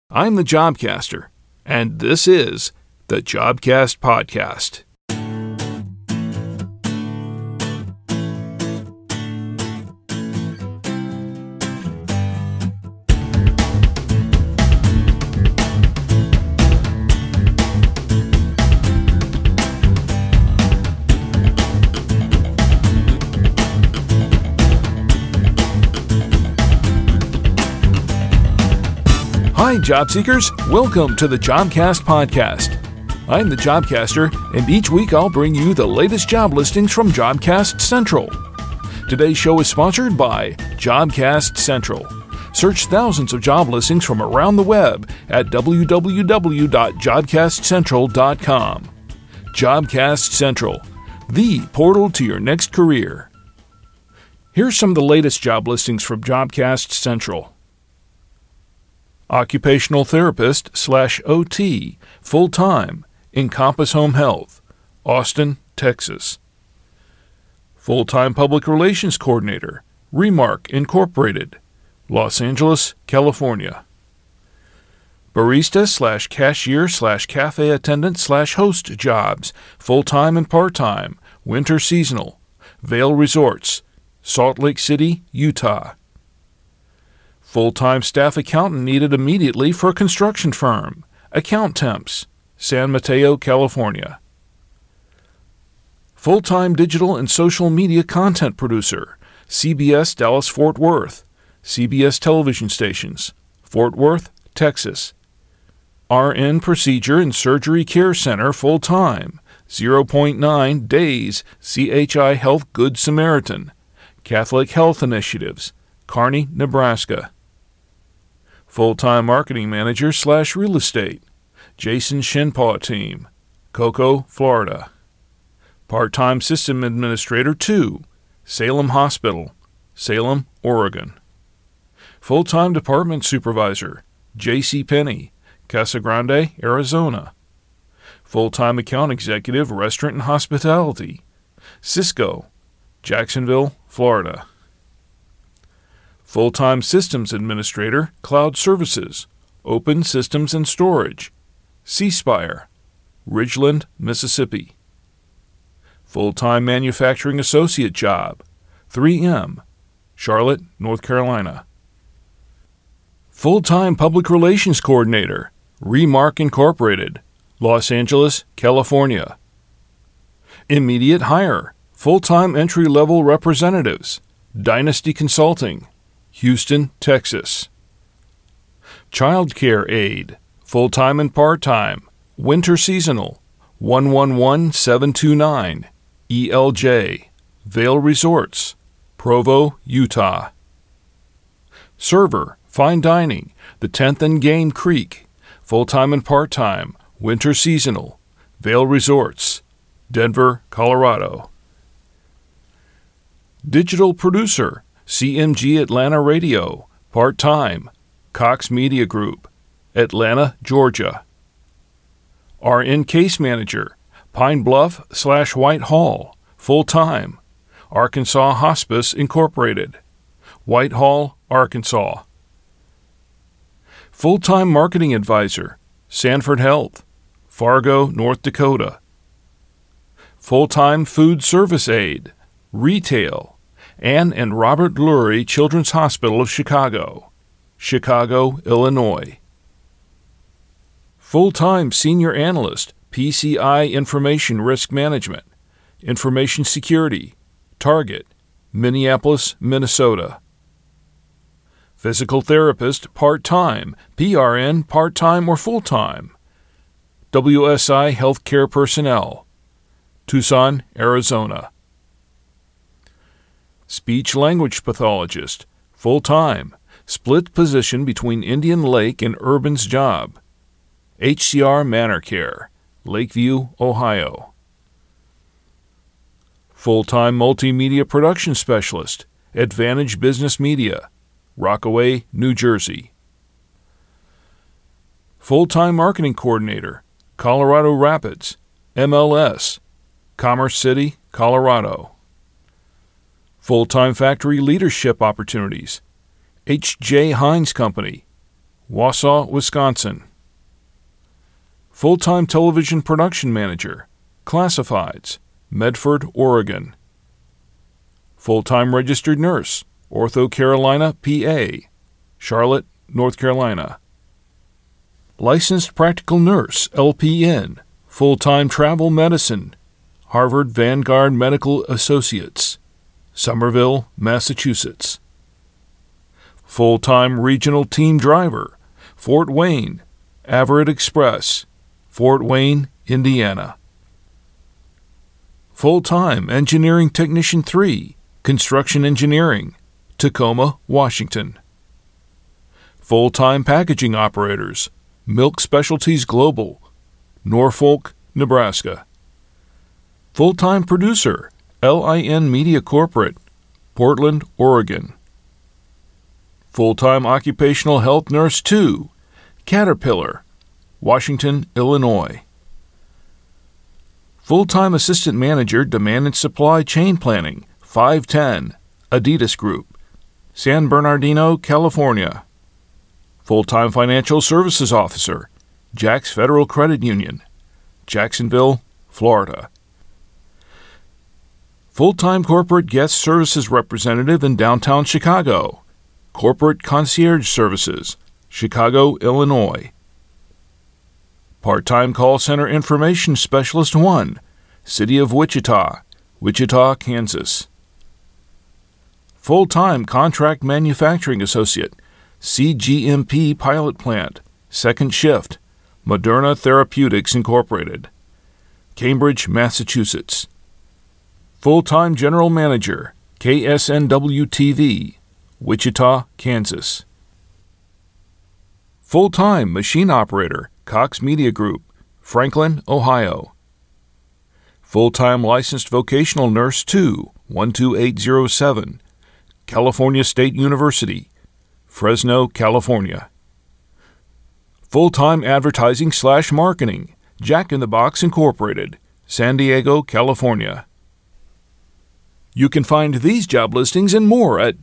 I'm the Jobcaster, and this is the Jobcast Podcast. Hi, job seekers. Welcome to the Jobcast Podcast. I'm the Jobcaster, and each week I'll bring you the latest job listings from Jobcast Central. Today's show is sponsored by Jobcast Central. Search thousands of job listings from around the web at www.jobcastcentral.com. Jobcast Central, the portal to your next career. Here's some of the latest job listings from Jobcast Central. Occupational therapist / OT, full-time, Encompass Home Health, Austin, Texas. Full-time public relations coordinator, Remark Incorporated, Los Angeles, California. Barista / cashier / cafe attendant / host jobs, full-time and part-time, winter seasonal, Vail Resorts, Salt Lake City, Utah. Full-time staff accountant needed immediately for a construction firm. Account Temps, San Mateo, California. Full-time digital and social media content producer, CBS Dallas-Fort Worth, CBS television stations, Fort Worth, Texas. RN Procedure and Surgery Care Center full-time, 0.9 days, CHI Health Good Samaritan, Catholic Health Initiatives, Kearney, Nebraska. Full-time marketing manager / real estate, Jason Shinpaw Team, Cocoa, Florida. Part-time system administrator 2, Salem Hospital, Salem, Oregon. Full-time department supervisor, J.C. Penney, Casa Grande, Arizona. Full-time account executive, restaurant and hospitality, Cisco, Jacksonville, Florida. Full-time systems administrator, cloud services, Open Systems and Storage, C-Spire, Ridgeland, Mississippi. Full-time manufacturing associate job, 3M, Charlotte, North Carolina. Full-time public relations coordinator, Remark Incorporated, Los Angeles, California. Immediate hire, full-time entry-level representatives, Dynasty Consulting, Houston, Texas. Child care aide, full-time and part-time, winter seasonal, 111729, ELJ, Vail Resorts, Provo, Utah. Server, fine dining, the 10th and Game Creek, full-time and part-time, winter seasonal, Vail Resorts, Denver, Colorado. Digital producer, CMG Atlanta Radio, part-time, Cox Media Group, Atlanta, Georgia. RN case manager, Pine Bluff / Whitehall, full-time, Arkansas Hospice Incorporated, Whitehall, Arkansas. Full-time marketing advisor, Sanford Health, Fargo, North Dakota. Full-time food service aide, retail, Ann and Robert Lurie Children's Hospital of Chicago, Chicago, Illinois. Full-time senior analyst, PCI Information Risk Management, Information Security, Target, Minneapolis, Minnesota. Physical therapist, part-time, PRN, part-time or full-time, WSI Healthcare Personnel, Tucson, Arizona. Speech-language pathologist, full-time, split position between Indian Lake and Urban's job, HCR Manor Care, Lakeview, Ohio. Full-time multimedia production specialist, Advantage Business Media, Rockaway, New Jersey. Full-time marketing coordinator, Colorado Rapids, MLS, Commerce City, Colorado. Full-time factory leadership opportunities, H.J. Heinz Company, Wausau, Wisconsin. Full-time television production manager, Classifieds, Medford, Oregon. Full-time registered nurse, OrthoCarolina, PA, Charlotte, North Carolina. Licensed practical nurse, LPN, full-time travel medicine, Harvard Vanguard Medical Associates, Somerville, Massachusetts. Full-time regional team driver, Fort Wayne, Everett Express, Fort Wayne, Indiana. Full-time engineering technician 3, construction engineering, Tacoma, Washington. Full-time packaging operators, Milk Specialties Global, Norfolk, Nebraska. Full-time producer, LIN Media Corporate, Portland, Oregon. Full-time occupational health nurse 2, Caterpillar, Washington, Illinois. Full-time assistant manager demand and supply chain planning, 510, Adidas Group, San Bernardino, California. Full-time financial services officer, Jack's Federal Credit Union, Jacksonville, Florida. Full-time corporate guest services representative in downtown Chicago, Corporate Concierge Services, Chicago, Illinois. Part-time call center information specialist 1, City of Wichita, Wichita, Kansas. Full-time contract manufacturing associate, CGMP pilot plant, second shift, Moderna Therapeutics Incorporated, Cambridge, Massachusetts. Full-time general manager, KSNW-TV, Wichita, Kansas. Full-time machine operator, Cox Media Group, Franklin, Ohio. Full-time licensed vocational nurse 2, 12807, California State University, Fresno, California. Full-time advertising/marketing, Jack in the Box Incorporated, San Diego, California. You can find these job listings and more at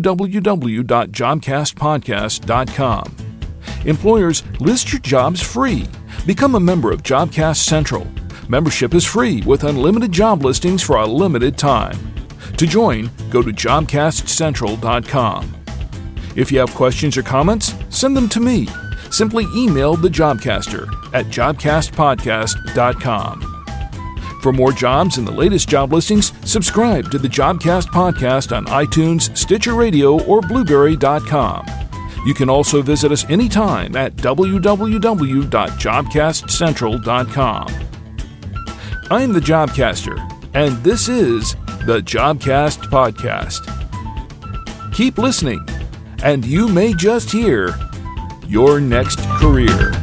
www.jobcastpodcast.com. Employers, list your jobs free. Become a member of Jobcast Central. Membership is free with unlimited job listings for a limited time. To join, go to jobcastcentral.com. If you have questions or comments, send them to me. Simply email the Jobcaster at jobcastpodcast.com. For more jobs and the latest job listings, subscribe to the Jobcast podcast on iTunes, Stitcher Radio, or Blueberry.com. You can also visit us anytime at www.jobcastcentral.com. I'm the Jobcaster, and this is the Jobcast Podcast. Keep listening, and you may just hear your next career.